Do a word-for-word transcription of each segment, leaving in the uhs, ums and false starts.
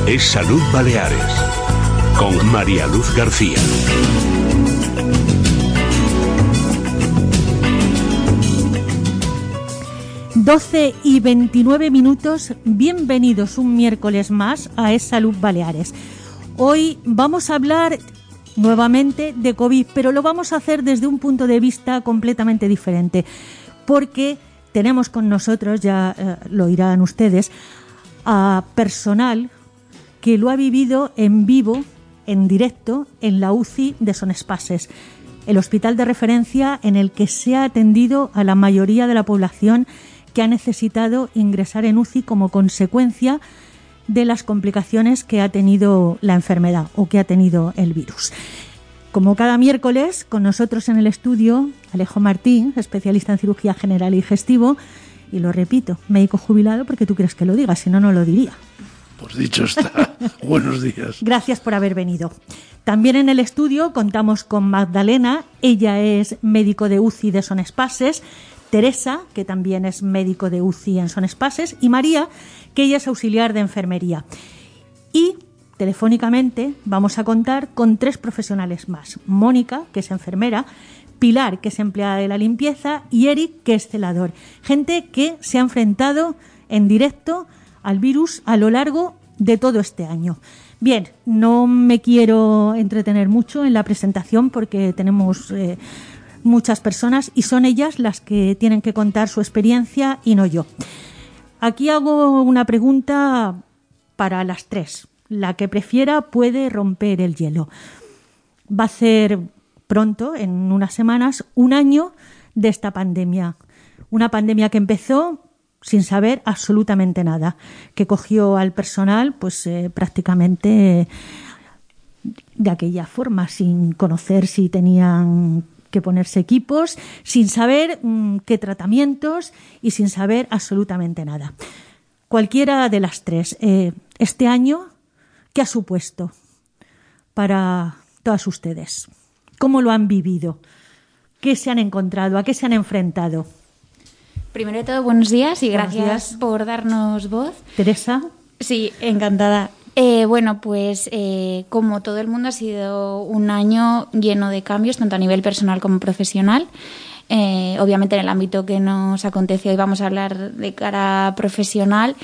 Es Salud Baleares, con María Luz García. doce y veintinueve minutos, bienvenidos un miércoles más a Es Salud Baleares. Hoy vamos a hablar nuevamente de COVID, pero lo vamos a hacer desde un punto de vista completamente diferente, porque tenemos con nosotros, ya eh, lo oirán ustedes, a personal que lo ha vivido en vivo, en directo, en la U C I de Son Espases, el hospital de referencia en el que se ha atendido a la mayoría de la población que ha necesitado ingresar en U C I como consecuencia de las complicaciones que ha tenido la enfermedad o que ha tenido el virus. Como cada miércoles, con nosotros en el estudio, Alejo Martín, especialista en cirugía general y digestivo, y lo repito, médico jubilado, porque tú crees que lo diga, si no, no lo diría. Pues dicho está. Buenos días. Gracias por haber venido. También en el estudio contamos con Magdalena, ella es médico de U C I de Son Espases, Teresa, que también es médico de U C I en Son Espases, y María, que ella es auxiliar de enfermería. Y telefónicamente vamos a contar con tres profesionales más. Mónica, que es enfermera, Pilar, que es empleada de la limpieza, y Eric, que es celador. Gente que se ha enfrentado en directo al virus a lo largo de todo este año. Bien, no me quiero entretener mucho en la presentación porque tenemos eh, muchas personas y son ellas las que tienen que contar su experiencia y no yo. Aquí hago una pregunta para las tres. La que prefiera puede romper el hielo. Va a ser pronto, en unas semanas, un año de esta pandemia. Una pandemia que empezó sin saber absolutamente nada, que cogió al personal pues eh, prácticamente de aquella forma, sin conocer si tenían que ponerse equipos, sin saber mmm, qué tratamientos y sin saber absolutamente nada. Cualquiera de las tres, eh, este año, ¿qué ha supuesto para todas ustedes? ¿Cómo lo han vivido? ¿Qué se han encontrado? ¿A qué se han enfrentado? Primero de todo, buenos días y Buenos gracias días. por darnos voz. Teresa. Sí, encantada. Eh, bueno, pues eh, como todo el mundo ha sido un año lleno de cambios, tanto a nivel personal como profesional. Eh, obviamente en el ámbito que nos acontece hoy vamos a hablar de cara profesional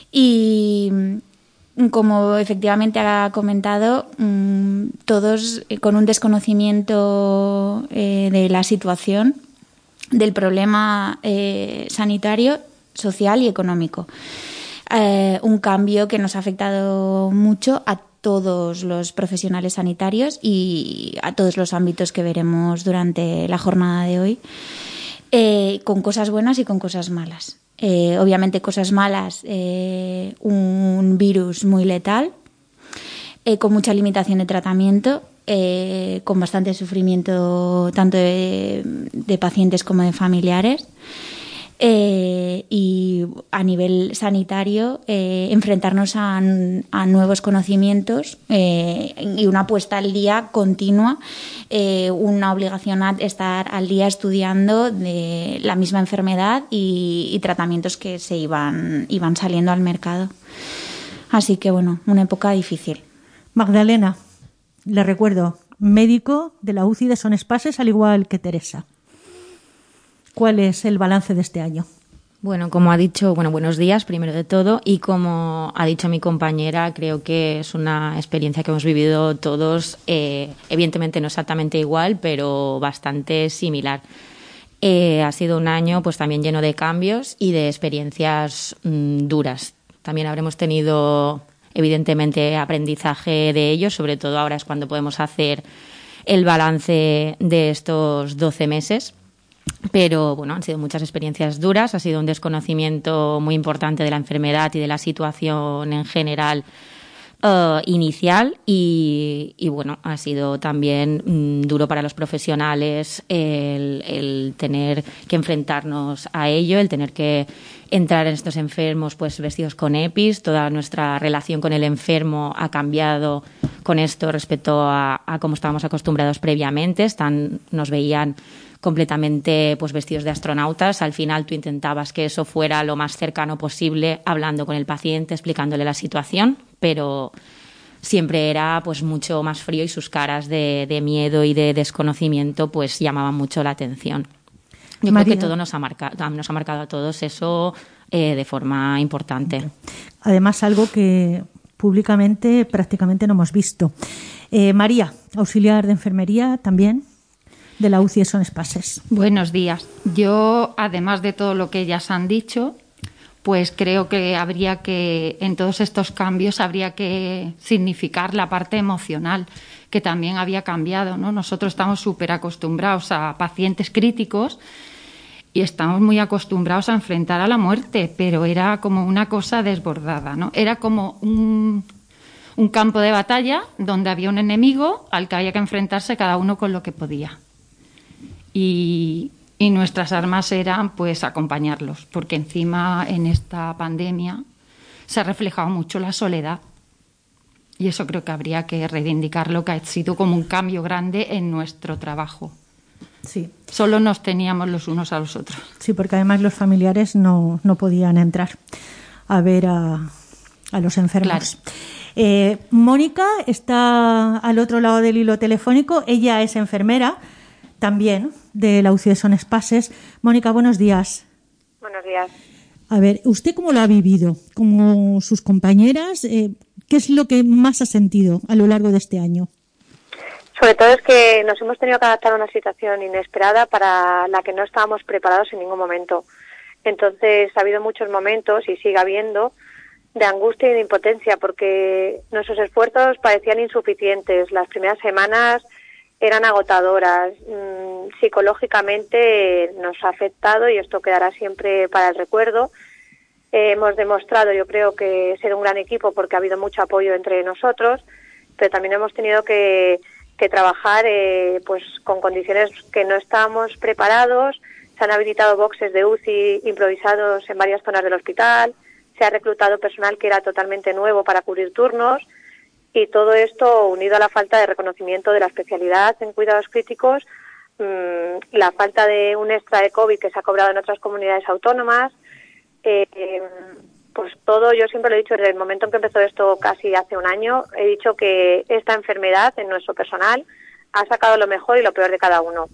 y como efectivamente ha comentado, mmm, todos con un desconocimiento eh, de la situación, del problema eh, sanitario, social y económico. Eh, un cambio que nos ha afectado mucho a todos los profesionales sanitarios y a todos los ámbitos que veremos durante la jornada de hoy, eh, con cosas buenas y con cosas malas. Eh, obviamente cosas malas, eh, un virus muy letal, eh, con mucha limitación de tratamiento, eh, con bastante sufrimiento tanto de, de pacientes como de familiares. Eh, y a nivel sanitario eh, enfrentarnos a, a nuevos conocimientos eh, y una puesta al día continua, eh, una obligación a estar al día estudiando de la misma enfermedad y, y tratamientos que se iban, iban saliendo al mercado. Así que bueno, una época difícil. Magdalena, le recuerdo, médico de la U C I de Son Espases, al igual que Teresa. ¿Cuál es el balance de este año? Bueno, como ha dicho, bueno, buenos días, primero de todo, y como ha dicho mi compañera, creo que es una experiencia que hemos vivido todos, eh, evidentemente no exactamente igual, pero bastante similar. Eh, ha sido un año pues también lleno de cambios y de experiencias mmm, duras. También habremos tenido, evidentemente, aprendizaje de ellos, sobre todo ahora es cuando podemos hacer el balance de estos doce meses. Pero bueno, han sido muchas experiencias duras, ha sido un desconocimiento muy importante de la enfermedad y de la situación en general uh, inicial y, y bueno, ha sido también mmm, duro para los profesionales el, el tener que enfrentarnos a ello, el tener que entrar en estos enfermos pues vestidos con EPIs. Toda nuestra relación con el enfermo ha cambiado con esto respecto a, a cómo estábamos acostumbrados previamente. Están, nos veían completamente pues vestidos de astronautas. Al final tú intentabas que eso fuera lo más cercano posible, hablando con el paciente, explicándole la situación, pero siempre era pues mucho más frío y sus caras de, de miedo y de desconocimiento pues llamaban mucho la atención. Yo María. creo que todo nos ha marcado, nos ha marcado a todos eso eh, de forma importante. Además, algo que públicamente prácticamente no hemos visto. Eh, María, auxiliar de enfermería también de la U C I de Son Espases. Buenos días. Yo, además de todo lo que ellas han dicho, pues creo que habría que, en todos estos cambios, habría que significar la parte emocional, que también había cambiado, ¿no? Nosotros estamos súper acostumbrados a pacientes críticos y estamos muy acostumbrados a enfrentar a la muerte, pero era como una cosa desbordada, ¿no? Era como un, un campo de batalla donde había un enemigo al que había que enfrentarse cada uno con lo que podía. Y, y nuestras armas eran pues acompañarlos, porque encima en esta pandemia se ha reflejado mucho la soledad. Y eso creo que habría que reivindicarlo, que ha sido como un cambio grande en nuestro trabajo. Sí. Solo nos teníamos los unos a los otros. Sí, porque además los familiares no, no podían entrar a ver a, a los enfermos. Claro. Eh, Mónica está al otro lado del hilo telefónico. Ella es enfermera también de la U C I de Son Espases. Mónica, buenos días. Buenos días. A ver, ¿usted cómo lo ha vivido? Como sus compañeras, eh, ¿qué es lo que más ha sentido a lo largo de este año? Sobre todo es que nos hemos tenido que adaptar a una situación inesperada para la que no estábamos preparados en ningún momento. Entonces ha habido muchos momentos, y sigue habiendo, de angustia y de impotencia, porque nuestros esfuerzos parecían insuficientes. Las primeras semanas eran agotadoras. Mm, psicológicamente nos ha afectado, y esto quedará siempre para el recuerdo. Eh, hemos demostrado, yo creo, que ser un gran equipo, porque ha habido mucho apoyo entre nosotros, pero también hemos tenido que, que trabajar eh, pues con condiciones que no estábamos preparados. Se han habilitado boxes de U C I improvisados en varias zonas del hospital, se ha reclutado personal que era totalmente nuevo para cubrir turnos, y todo esto unido a la falta de reconocimiento de la especialidad en cuidados críticos, mmm, la falta de un extra de COVID que se ha cobrado en otras comunidades autónomas. Eh, pues todo, yo siempre lo he dicho desde el momento en que empezó esto casi hace un año, he dicho que esta enfermedad en nuestro personal ha sacado lo mejor y lo peor de cada uno.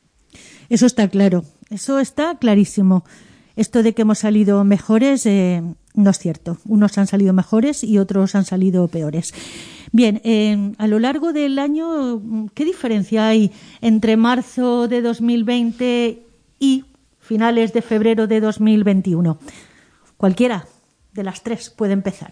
Eso está claro, eso está clarísimo. Esto de que hemos salido mejores eh, no es cierto. Unos han salido mejores y otros han salido peores. Bien, eh, a lo largo del año, ¿qué diferencia hay entre marzo de dos mil veinte y finales de febrero de dos mil veintiuno? Cualquiera de las tres puede empezar.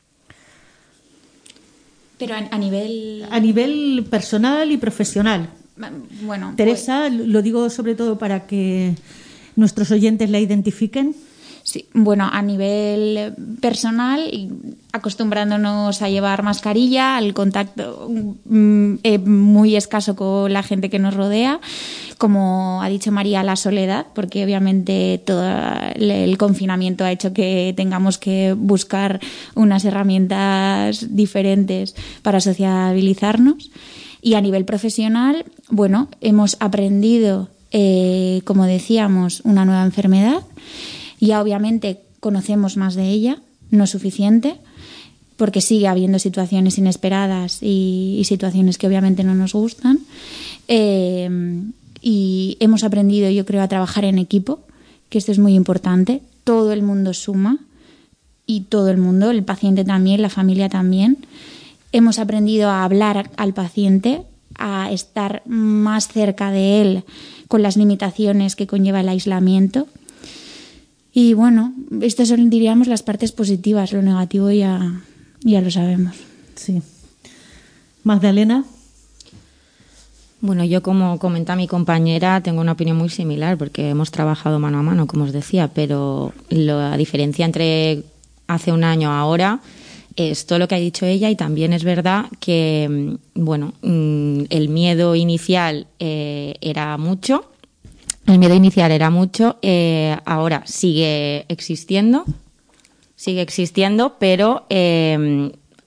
Pero a, a nivel... A nivel personal y profesional. Bueno, Teresa, pues... lo digo sobre todo para que nuestros oyentes la identifiquen. Sí, bueno, a nivel personal, acostumbrándonos a llevar mascarilla, al contacto eh, muy escaso con la gente que nos rodea, como ha dicho María, la soledad, porque obviamente todo el confinamiento ha hecho que tengamos que buscar unas herramientas diferentes para sociabilizarnos. Y a nivel profesional, bueno, hemos aprendido, eh, como decíamos, una nueva enfermedad. Ya obviamente conocemos más de ella, no es suficiente, porque sigue habiendo situaciones inesperadas y, y situaciones que obviamente no nos gustan. Eh, y hemos aprendido, yo creo, a trabajar en equipo, que esto es muy importante. Todo el mundo suma, y todo el mundo, el paciente también, la familia también. Hemos aprendido a hablar al paciente, a estar más cerca de él con las limitaciones que conlleva el aislamiento. Y bueno, estas son, diríamos, las partes positivas. Lo negativo ya, ya lo sabemos. Sí. Magdalena. Bueno, yo, como comenta mi compañera, tengo una opinión muy similar, porque hemos trabajado mano a mano, como os decía, pero la diferencia entre hace un año a ahora es todo lo que ha dicho ella, y también es verdad que, bueno, el miedo inicial eh, era mucho. El miedo inicial era mucho, eh, ahora sigue existiendo, sigue existiendo, pero eh,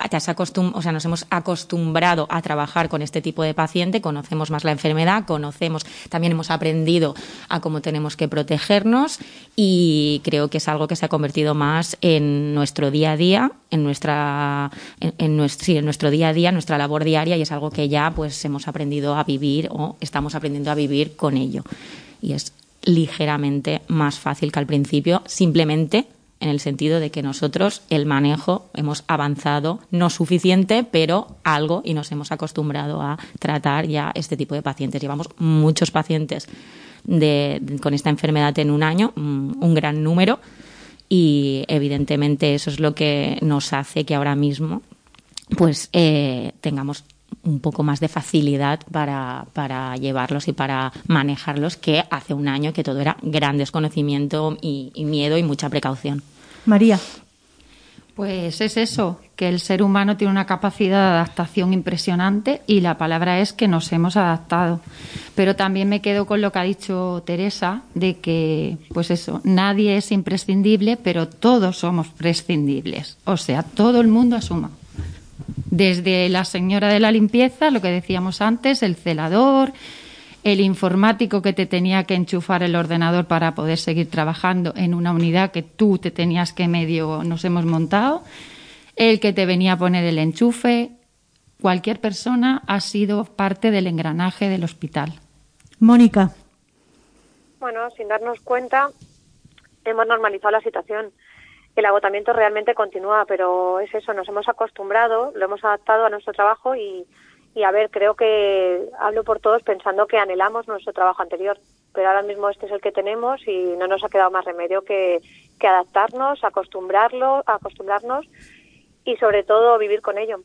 te has acostum- o sea, nos hemos acostumbrado a trabajar con este tipo de paciente, conocemos más la enfermedad, conocemos, también hemos aprendido a cómo tenemos que protegernos y creo que es algo que se ha convertido más en nuestro día a día, en nuestra, en, en nuestro, sí, en nuestro día a día, nuestra labor diaria, y es algo que ya pues hemos aprendido a vivir o estamos aprendiendo a vivir con ello. Y es ligeramente más fácil que al principio, simplemente en el sentido de que nosotros el manejo hemos avanzado, no suficiente, pero algo, y nos hemos acostumbrado a tratar ya este tipo de pacientes. Llevamos muchos pacientes de, de, con esta enfermedad en un año, un gran número, y evidentemente eso es lo que nos hace que ahora mismo pues eh, tengamos un poco más de facilidad para, para llevarlos y para manejarlos que hace un año que todo era gran desconocimiento y, y miedo y mucha precaución. María. Pues es eso, que el ser humano tiene una capacidad de adaptación impresionante y la palabra es que nos hemos adaptado. Pero también me quedo con lo que ha dicho Teresa, de que, pues eso, nadie es imprescindible, pero todos somos prescindibles. O sea, todo el mundo asuma. Desde la señora de la limpieza, lo que decíamos antes, el celador, el informático que te tenía que enchufar el ordenador para poder seguir trabajando en una unidad que tú te tenías que medio nos hemos montado, el que te venía a poner el enchufe, cualquier persona ha sido parte del engranaje del hospital. Mónica. Bueno, sin darnos cuenta, hemos normalizado la situación. El agotamiento realmente continúa, pero es eso, nos hemos acostumbrado, lo hemos adaptado a nuestro trabajo y, y a ver, creo que hablo por todos pensando que anhelamos nuestro trabajo anterior, pero ahora mismo este es el que tenemos y no nos ha quedado más remedio que, que adaptarnos, acostumbrarlo, acostumbrarnos y sobre todo vivir con ello.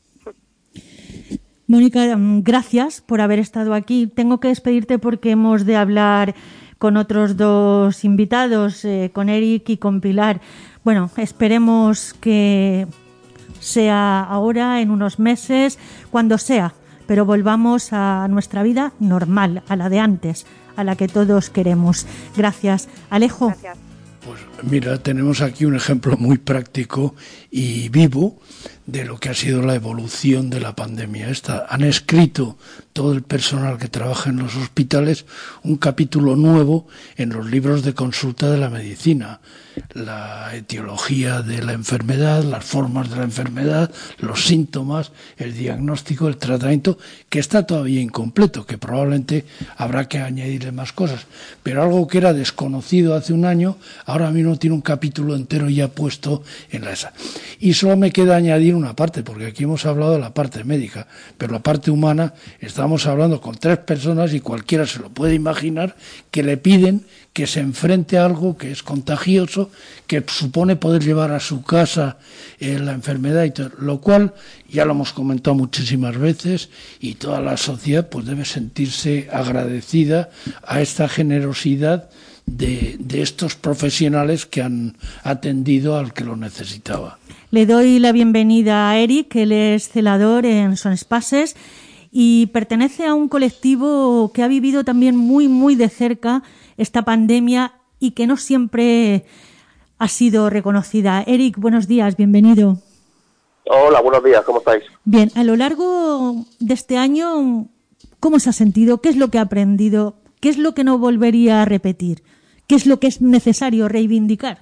Mónica, gracias por haber estado aquí. Tengo que despedirte porque hemos de hablar con otros dos invitados, eh, con Eric y con Pilar. Bueno, esperemos que sea ahora, en unos meses, cuando sea, pero volvamos a nuestra vida normal, a la de antes, a la que todos queremos. Gracias. Alejo. Gracias. Pues mira, tenemos aquí un ejemplo muy práctico y vivo de lo que ha sido la evolución de la pandemia esta. Han escrito todo el personal que trabaja en los hospitales un capítulo nuevo en los libros de consulta de la medicina. La etiología de la enfermedad, las formas de la enfermedad, los síntomas, el diagnóstico, el tratamiento, que está todavía incompleto, que probablemente habrá que añadirle más cosas. Pero algo que era desconocido hace un año, ahora mismo tiene un capítulo entero ya puesto en la esa. Y solo me queda añadir una parte, porque aquí hemos hablado de la parte médica, pero la parte humana, estamos hablando con tres personas y cualquiera se lo puede imaginar, que le piden que se enfrente a algo que es contagioso, que supone poder llevar a su casa eh, la enfermedad y todo, lo cual ya lo hemos comentado muchísimas veces y toda la sociedad pues debe sentirse agradecida a esta generosidad de, de estos profesionales que han atendido al que lo necesitaba. Le doy la bienvenida a Eric, él es celador en Son Espases y pertenece a un colectivo que ha vivido también muy, muy de cerca esta pandemia y que no siempre ha sido reconocida. Eric, buenos días, bienvenido. Hola, buenos días, ¿cómo estáis? Bien, a lo largo de este año, ¿cómo se ha sentido? ¿Qué es lo que ha aprendido? ¿Qué es lo que no volvería a repetir? ¿Qué es lo que es necesario reivindicar?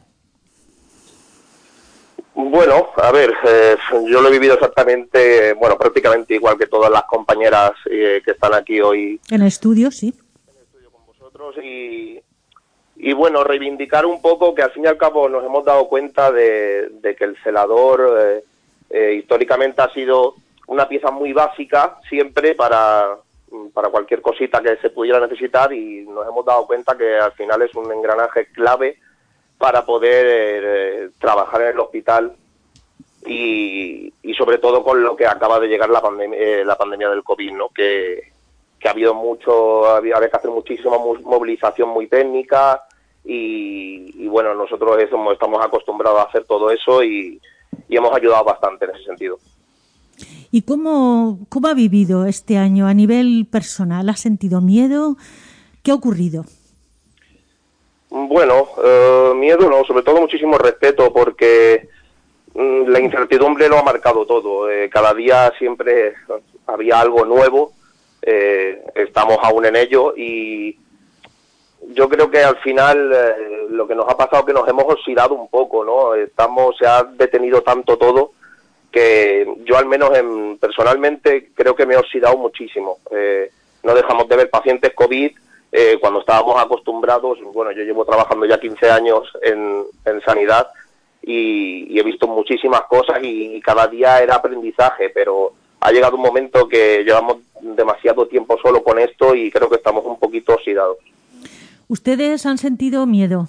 Bueno, a ver, eh, yo lo he vivido exactamente, bueno, prácticamente igual que todas las compañeras eh, que están aquí hoy. En el estudio, sí. En el estudio con vosotros y, y bueno, reivindicar un poco que al fin y al cabo nos hemos dado cuenta de, de que el celador eh, eh, históricamente ha sido una pieza muy básica siempre para, para cualquier cosita que se pudiera necesitar y nos hemos dado cuenta que al final es un engranaje clave para poder eh, trabajar en el hospital y, y sobre todo con lo que acaba de llegar la pandemia, eh, la pandemia del COVID, ¿no? Que, que ha habido mucho, había, había que hacer muchísima movilización muy técnica y, y bueno, nosotros eso, estamos acostumbrados a hacer todo eso y, y hemos ayudado bastante en ese sentido. ¿Y cómo, cómo ha vivido este año a nivel personal? ¿Ha sentido miedo? ¿Qué ha ocurrido? Bueno, eh, miedo no, sobre todo muchísimo respeto porque la incertidumbre lo ha marcado todo. Eh, cada día siempre había algo nuevo, eh, estamos aún en ello y yo creo que al final eh, lo que nos ha pasado es que nos hemos oxidado un poco, ¿no? Estamos, se ha detenido tanto todo que yo al menos en, personalmente creo que me he oxidado muchísimo. Eh, no dejamos de ver pacientes COVID eh, cuando estábamos acostumbrados. Bueno, yo llevo trabajando ya quince años en, en sanidad y, y he visto muchísimas cosas y, y cada día era aprendizaje, pero ha llegado un momento que llevamos demasiado tiempo solo con esto y creo que estamos un poquito oxidados. ¿Ustedes han sentido miedo?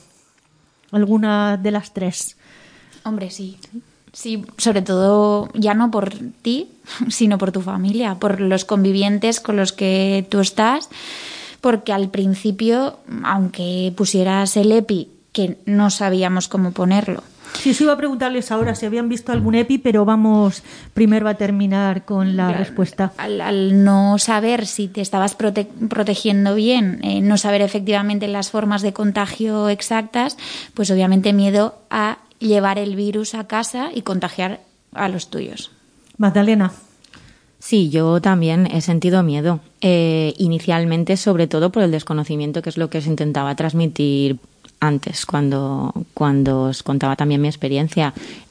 ¿Alguna de las tres? Hombre, sí. Sí, sobre todo ya no por ti, sino por tu familia, por los convivientes con los que tú estás, porque al principio, aunque pusieras el EPI, que no sabíamos cómo ponerlo. Sí, sí, iba a preguntarles ahora si habían visto algún EPI, pero vamos primero a terminar con la Ya, respuesta. Al, al no saber si te estabas prote- protegiendo bien, eh, no saber efectivamente las formas de contagio exactas, pues obviamente miedo a llevar el virus a casa y contagiar a los tuyos. Magdalena. Sí, yo también he sentido miedo. Eh, inicialmente, sobre todo por el desconocimiento, que es lo que se intentaba transmitir antes, cuando, cuando os contaba también mi experiencia.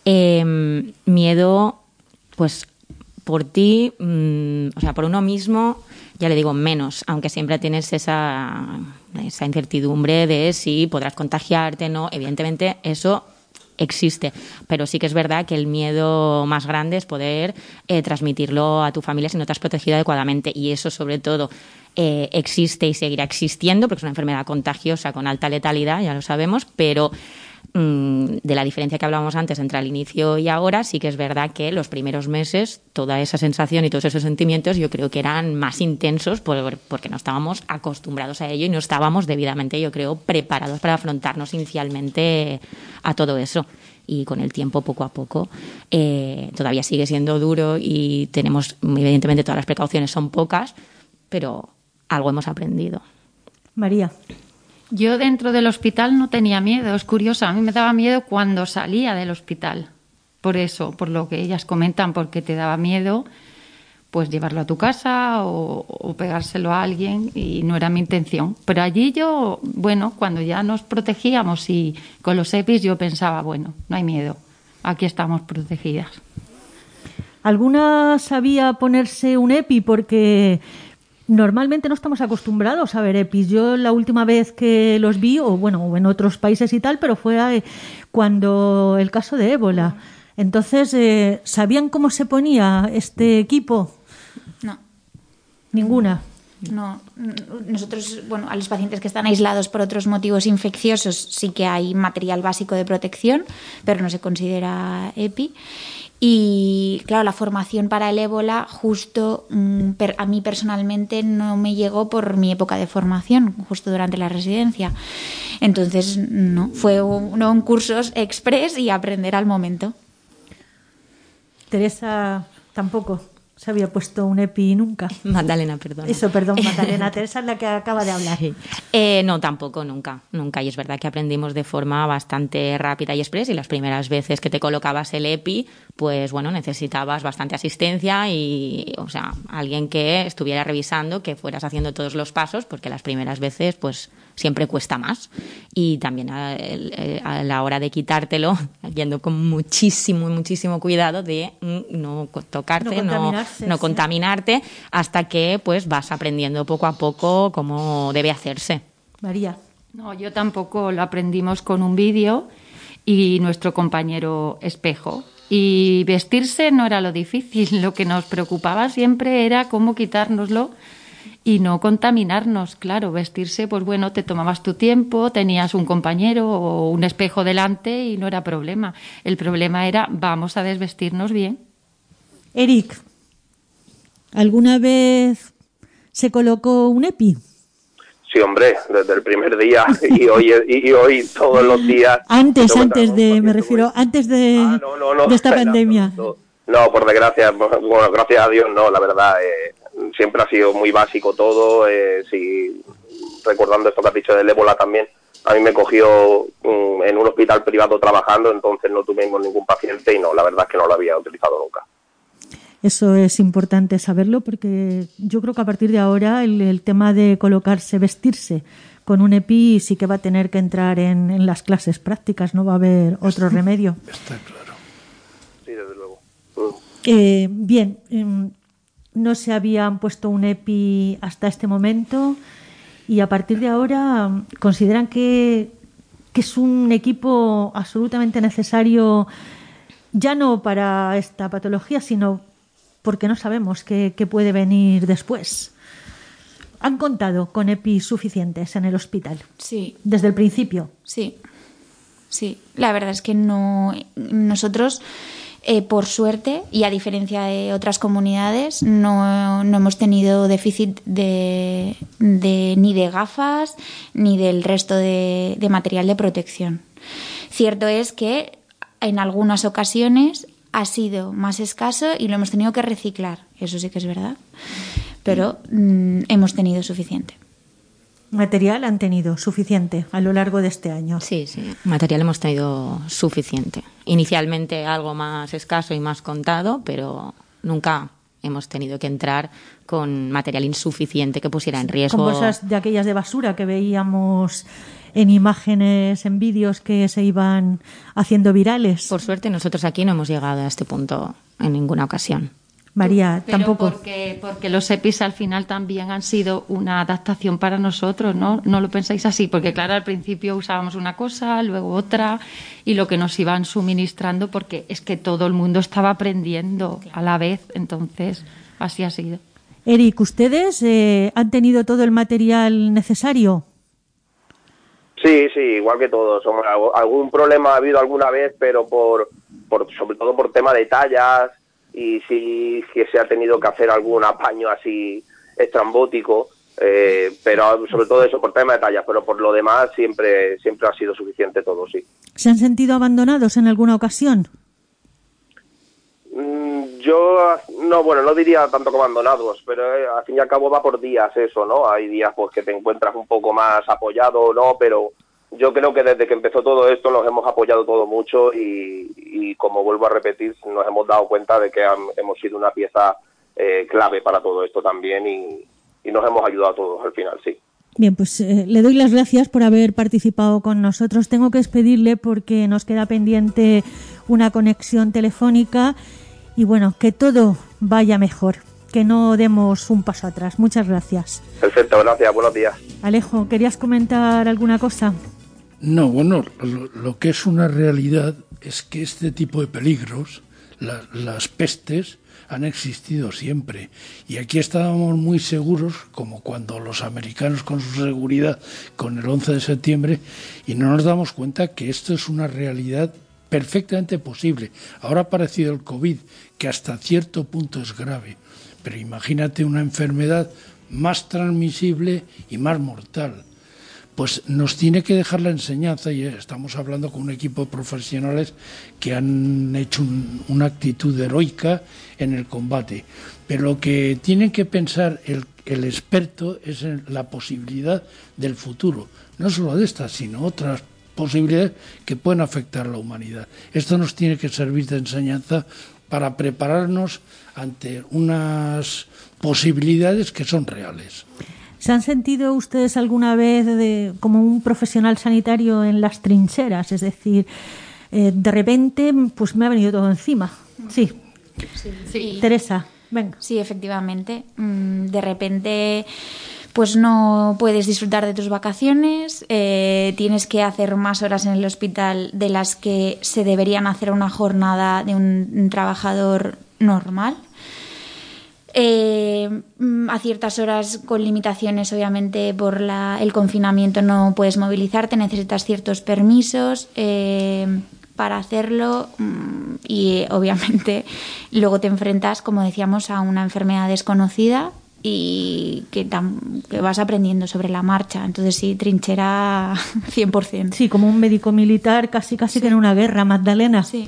Eh, miedo, pues, por ti, mmm, o sea, por uno mismo, ya le digo, menos, aunque siempre tienes esa, esa incertidumbre de si podrás contagiarte, no. Evidentemente, eso existe, pero sí que es verdad que el miedo más grande es poder eh, transmitirlo a tu familia si no te has protegido adecuadamente, y eso sobre todo eh, existe y seguirá existiendo porque es una enfermedad contagiosa con alta letalidad, ya lo sabemos, pero mmm, de la diferencia que hablábamos antes entre el inicio y ahora, sí que es verdad que los primeros meses toda esa sensación y todos esos sentimientos yo creo que eran más intensos por, porque no estábamos acostumbrados a ello y no estábamos debidamente, yo creo, preparados para afrontarnos inicialmente a todo eso. Y con el tiempo, poco a poco, eh, todavía sigue siendo duro y tenemos, evidentemente, todas las precauciones son pocas, pero algo hemos aprendido. María. Yo dentro del hospital no tenía miedo, es curioso, a mí me daba miedo cuando salía del hospital. Por eso, por lo que ellas comentan, porque te daba miedo pues llevarlo a tu casa o, o pegárselo a alguien, y no era mi intención. Pero allí yo, bueno, cuando ya nos protegíamos y con los EPIs yo pensaba, bueno, no hay miedo, aquí estamos protegidas. ¿Alguna sabía ponerse un EPI? Porque normalmente no estamos acostumbrados a ver EPIs. Yo la última vez que los vi, o bueno, en otros países y tal, pero fue cuando el caso de ébola. Entonces, eh, ¿sabían cómo se ponía este equipo? No. Ninguna. No, nosotros, bueno, a los pacientes que están aislados por otros motivos infecciosos sí que hay material básico de protección, pero no se considera EPI. Y claro, la formación para el ébola justo per, a mí personalmente no me llegó por mi época de formación, justo durante la residencia. Entonces, no, fue un, un cursos express y aprender al momento. Teresa tampoco se había puesto un EPI nunca. Magdalena, perdón. Eso, perdón, Magdalena. Teresa es la que acaba de hablar. Sí. Eh, no, tampoco, nunca, nunca. Y es verdad que aprendimos de forma bastante rápida y express, y las primeras veces que te colocabas el EPI, pues bueno, necesitabas bastante asistencia y, o sea, alguien que estuviera revisando, que fueras haciendo todos los pasos, porque las primeras veces, pues siempre cuesta más. Y también a, a la hora de quitártelo, yendo con muchísimo, muchísimo cuidado de no tocarte, no, no, no contaminarte, hasta que pues vas aprendiendo poco a poco cómo debe hacerse. María. No, yo tampoco lo aprendimos con un vídeo y nuestro compañero espejo. Y vestirse no era lo difícil, lo que nos preocupaba siempre era cómo quitárnoslo y no contaminarnos. Claro, vestirse, pues bueno, te tomabas tu tiempo, tenías un compañero o un espejo delante y no era problema. El problema era, vamos a desvestirnos bien. Eric, ¿alguna vez se colocó un EPI? Sí, hombre, desde el primer día y hoy y hoy todos los días. Antes, antes de, me refiero, antes de, ah, no, no, no, de esta pandemia. No, no, por desgracia, bueno, gracias a Dios no, la verdad, eh, siempre ha sido muy básico todo, eh, sí, recordando esto que has dicho del ébola también, A mí me cogió um, en un hospital privado trabajando, entonces no tuvimos ningún paciente y no, la verdad es que no lo había utilizado nunca. Eso es importante saberlo porque yo creo que a partir de ahora el, el tema de colocarse, vestirse con un EPI sí que va a tener que entrar en, en las clases prácticas, no va a haber otro remedio. Está claro. Sí, desde luego. Mm. Eh, bien, eh, no se habían puesto un EPI hasta este momento y a partir de ahora consideran que, que es un equipo absolutamente necesario, ya no para esta patología, sino porque no sabemos qué, qué puede venir después. ¿Han contado con EPI suficientes en el hospital? Sí. ¿Desde el principio? Sí, sí. La verdad es que no. Nosotros, eh, por suerte, y a diferencia de otras comunidades, no, no hemos tenido déficit de, de ni de gafas ni del resto de, de material de protección. Cierto es que en algunas ocasiones ha sido más escaso y lo hemos tenido que reciclar. Eso sí que es verdad. Pero mmm, hemos tenido suficiente. ¿Material han tenido suficiente a lo largo de este año? Sí, sí, material hemos tenido suficiente. Inicialmente algo más escaso y más contado, pero nunca hemos tenido que entrar con material insuficiente que pusiera en riesgo. Con bolsas de aquellas de basura que veíamos en imágenes, en vídeos que se iban haciendo virales. Por suerte nosotros aquí no hemos llegado a este punto en ninguna ocasión. María, Pero tampoco. Porque, porque los EPIs al final también han sido una adaptación para nosotros, ¿no? No lo pensáis así, porque claro, al principio usábamos una cosa, luego otra, y lo que nos iban suministrando, porque es que todo el mundo estaba aprendiendo a la vez, entonces así ha sido. Eric, ¿ustedes eh, han tenido todo el material necesario? Sí, sí, igual que todos. Algún problema ha habido alguna vez, pero por, por sobre todo por tema de tallas, y sí que se ha tenido que hacer algún apaño así estrambótico, eh, pero sobre todo eso por tema de tallas, pero por lo demás siempre siempre ha sido suficiente todo, sí. ¿Se han sentido abandonados en alguna ocasión? Mm, yo, no, bueno, no diría tanto como abandonados, pero eh, al fin y al cabo va por días eso, ¿no? Hay días pues que te encuentras un poco más apoyado o no, pero yo creo que desde que empezó todo esto nos hemos apoyado todo mucho y, y como vuelvo a repetir, nos hemos dado cuenta de que han, hemos sido una pieza eh, clave para todo esto también y, y nos hemos ayudado a todos al final, sí. Bien, pues eh, le doy las gracias por haber participado con nosotros. Tengo que despedirle porque nos queda pendiente una conexión telefónica y bueno, que todo vaya mejor, que no demos un paso atrás. Muchas gracias. Perfecto, gracias, buenos días. Alejo, ¿querías comentar alguna cosa? No, bueno, lo, lo que es una realidad es que este tipo de peligros, la, las pestes, han existido siempre. Y aquí estábamos muy seguros, como cuando los americanos con su seguridad con el once de septiembre, y no nos damos cuenta que esto es una realidad perfectamente posible. Ahora ha aparecido el COVID, que hasta cierto punto es grave, pero imagínate una enfermedad más transmisible y más mortal. Pues nos tiene que dejar la enseñanza, y estamos hablando con un equipo de profesionales que han hecho un, una actitud heroica en el combate. Pero lo que tiene que pensar el, el experto es en la posibilidad del futuro, no solo de estas, sino otras posibilidades que pueden afectar a la humanidad. Esto nos tiene que servir de enseñanza para prepararnos ante unas posibilidades que son reales. ¿Se han sentido ustedes alguna vez de, como un profesional sanitario en las trincheras? Es decir, eh, de repente pues me ha venido todo encima. Sí. Sí, sí. Teresa, venga. Sí, efectivamente. De repente pues no puedes disfrutar de tus vacaciones, eh, tienes que hacer más horas en el hospital de las que se deberían hacer una jornada de un, un trabajador normal. Eh, a ciertas horas con limitaciones, obviamente por la, el confinamiento no puedes movilizarte, necesitas ciertos permisos eh, para hacerlo y obviamente luego te enfrentas, como decíamos, a una enfermedad desconocida y que, tam, que vas aprendiendo sobre la marcha. Entonces sí, trinchera cien por ciento. Sí, como un médico militar casi casi sí. que en una guerra, Magdalena. Sí.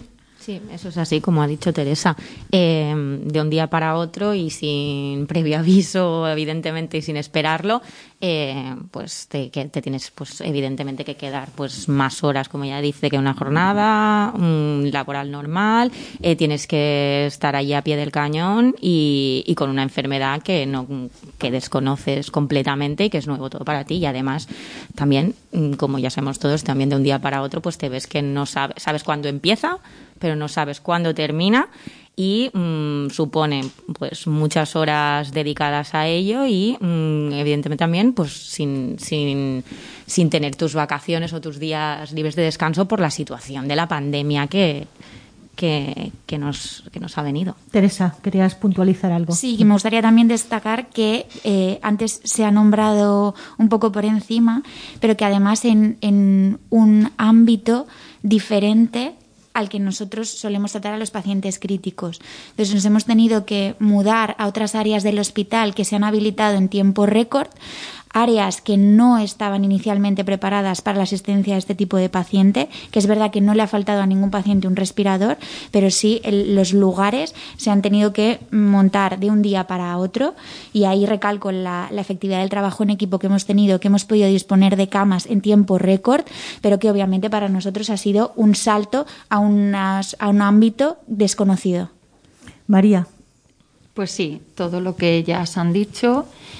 Sí, eso es así, como ha dicho Teresa. Eh, de un día para otro y sin previo aviso, evidentemente, y sin esperarlo, eh, pues te, que te tienes, pues evidentemente, que quedar pues más horas, como ya dice, que una jornada un laboral normal. Eh, tienes que estar allí a pie del cañón y, y con una enfermedad que no que desconoces completamente y que es nuevo todo para ti. Y además, también, como ya sabemos todos, también de un día para otro, pues te ves que no sabes, sabes cuándo empieza, pero no sabes cuándo termina y mmm, supone pues muchas horas dedicadas a ello y mmm, evidentemente también pues sin, sin, sin tener tus vacaciones o tus días libres de descanso por la situación de la pandemia que, que, que, nos, que nos ha venido. Teresa, ¿querías puntualizar algo? Sí, que me gustaría también destacar que eh, antes se ha nombrado un poco por encima, pero que además en, en un ámbito diferente al que nosotros solemos tratar a los pacientes críticos. Entonces nos hemos tenido que mudar a otras áreas del hospital que se han habilitado en tiempo récord, áreas que no estaban inicialmente preparadas para la asistencia a este tipo de paciente, que es verdad que no le ha faltado a ningún paciente un respirador, pero sí el, los lugares se han tenido que montar de un día para otro, y ahí recalco la, la efectividad del trabajo en equipo que hemos tenido, que hemos podido disponer de camas en tiempo récord, pero que obviamente para nosotros ha sido un salto a, unas, a un ámbito desconocido. María. Pues sí, todo lo que ellas han dicho.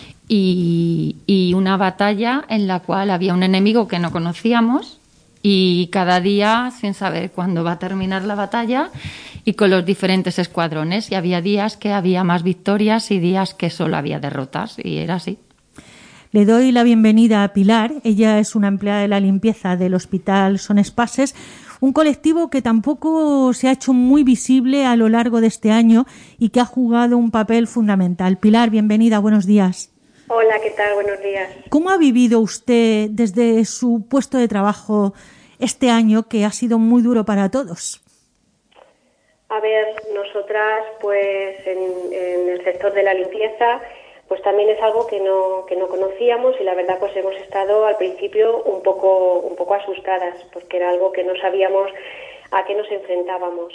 Y, y una batalla en la cual había un enemigo que no conocíamos y cada día sin saber cuándo va a terminar la batalla y con los diferentes escuadrones, y había días que había más victorias y días que solo había derrotas, y era así. Le doy la bienvenida a Pilar. Ella es una empleada de la limpieza del Hospital Son Espases, un colectivo que tampoco se ha hecho muy visible a lo largo de este año y que ha jugado un papel fundamental. Pilar, bienvenida, buenos días. Hola, ¿qué tal? Buenos días. ¿Cómo ha vivido usted desde su puesto de trabajo este año, que ha sido muy duro para todos? A ver, nosotras, pues en, en el sector de la limpieza, pues también es algo que no que no conocíamos, y la verdad pues hemos estado al principio un poco un poco asustadas, porque era algo que no sabíamos a qué nos enfrentábamos.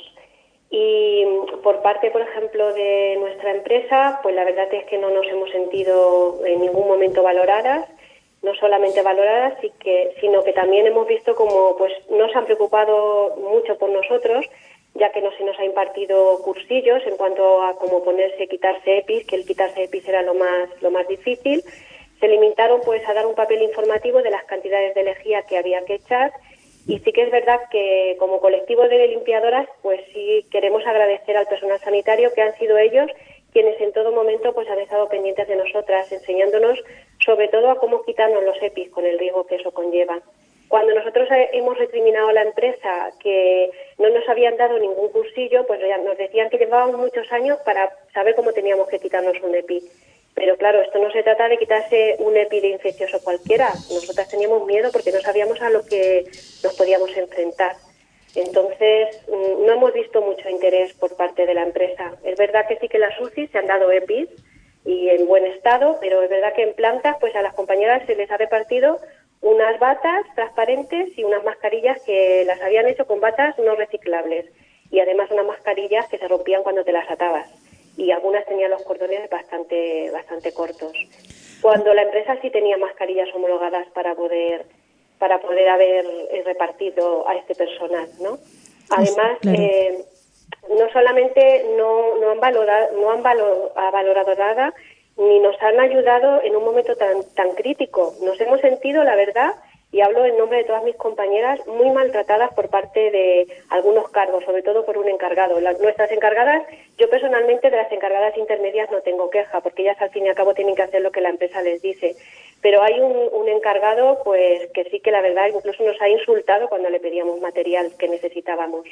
Y por parte, por ejemplo, de nuestra empresa, pues la verdad es que no nos hemos sentido en ningún momento valoradas, no solamente valoradas, sino que también hemos visto como pues no se han preocupado mucho por nosotros, ya que no se nos ha impartido cursillos en cuanto a cómo ponerse, quitarse EPIs, que el quitarse EPIs era lo más lo más difícil. Se limitaron pues a dar un papel informativo de las cantidades de lejía que había que echar. Y sí que es verdad que como colectivo de limpiadoras, pues sí queremos agradecer al personal sanitario, que han sido ellos quienes en todo momento pues han estado pendientes de nosotras, enseñándonos sobre todo a cómo quitarnos los EPIs con el riesgo que eso conlleva. Cuando nosotros hemos recriminado a la empresa que no nos habían dado ningún cursillo, pues ya nos decían que llevábamos muchos años para saber cómo teníamos que quitarnos un EPI. Pero claro, esto no se trata de quitarse un EPI de infeccioso cualquiera. Nosotras teníamos miedo porque no sabíamos a lo que nos podíamos enfrentar. Entonces, no hemos visto mucho interés por parte de la empresa. Es verdad que sí que las U C I se han dado EPIs y en buen estado, pero es verdad que en plantas pues a las compañeras se les ha repartido unas batas transparentes y unas mascarillas que las habían hecho con batas no reciclables, y además unas mascarillas que se rompían cuando te las atabas, y algunas tenían los cordones bastante bastante cortos. Cuando la empresa sí tenía mascarillas homologadas para poder para poder haber eh, repartido a este personal, ¿no? Además, claro. eh, no solamente no, no han valorado, no han valor, ha valorado nada, ni nos han ayudado en un momento tan tan crítico. Nos hemos sentido, la verdad, y hablo en nombre de todas mis compañeras, muy maltratadas por parte de algunos cargos, sobre todo por un encargado. Las, nuestras encargadas, yo personalmente de las encargadas intermedias no tengo queja, porque ellas al fin y al cabo tienen que hacer lo que la empresa les dice. Pero hay un, un encargado pues que sí que la verdad incluso nos ha insultado cuando le pedíamos material que necesitábamos.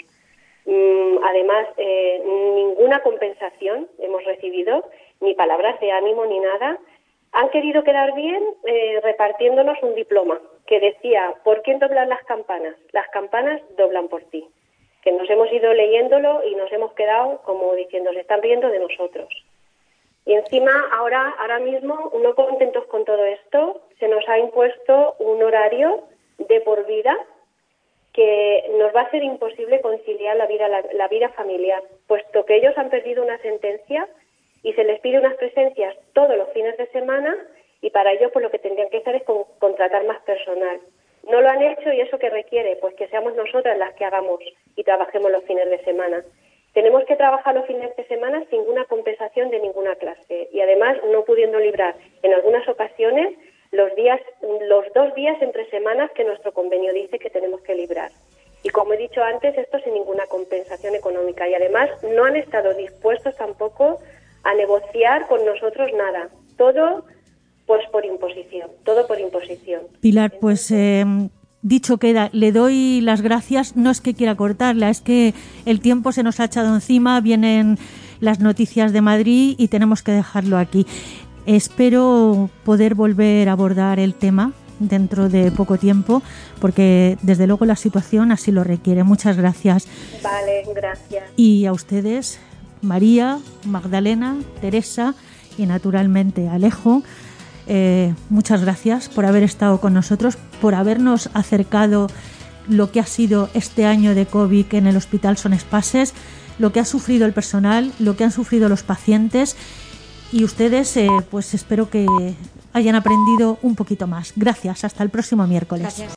Mm, además, eh, ninguna compensación hemos recibido, ni palabras de ánimo ni nada. Han querido quedar bien eh, repartiéndonos un diploma que decía: ¿por quién doblan las campanas? Las campanas doblan por ti. Que nos hemos ido leyéndolo y nos hemos quedado como diciendo, se están riendo de nosotros. Y encima, ahora, ahora mismo, no contentos con todo esto, se nos ha impuesto un horario de por vida que nos va a ser imposible conciliar la vida, la, la vida familiar, puesto que ellos han perdido una sentencia y se les pide unas presencias todos los fines de semana, y para ello pues lo que tendrían que hacer es con, contratar más personal. No lo han hecho, y eso que requiere, pues que seamos nosotras las que hagamos y trabajemos los fines de semana. Tenemos que trabajar los fines de semana sin ninguna compensación de ninguna clase, y además no pudiendo librar en algunas ocasiones los días, los dos días entre semanas que nuestro convenio dice que tenemos que librar. Y como he dicho antes, esto sin ninguna compensación económica, y además no han estado dispuestos tampoco a negociar con nosotros nada. Todo pues por imposición, todo por imposición. Pilar, pues eh, dicho queda, le doy las gracias. No es que quiera cortarla, es que el tiempo se nos ha echado encima, vienen las noticias de Madrid y tenemos que dejarlo aquí. Espero poder volver a abordar el tema dentro de poco tiempo, porque desde luego la situación así lo requiere. Muchas gracias. Vale, gracias. Y a ustedes, María, Magdalena, Teresa y naturalmente Alejo, eh, muchas gracias por haber estado con nosotros, por habernos acercado lo que ha sido este año de COVID en el Hospital Son Espases, lo que ha sufrido el personal, lo que han sufrido los pacientes, y ustedes eh, pues espero que hayan aprendido un poquito más. Gracias, hasta el próximo miércoles. Gracias.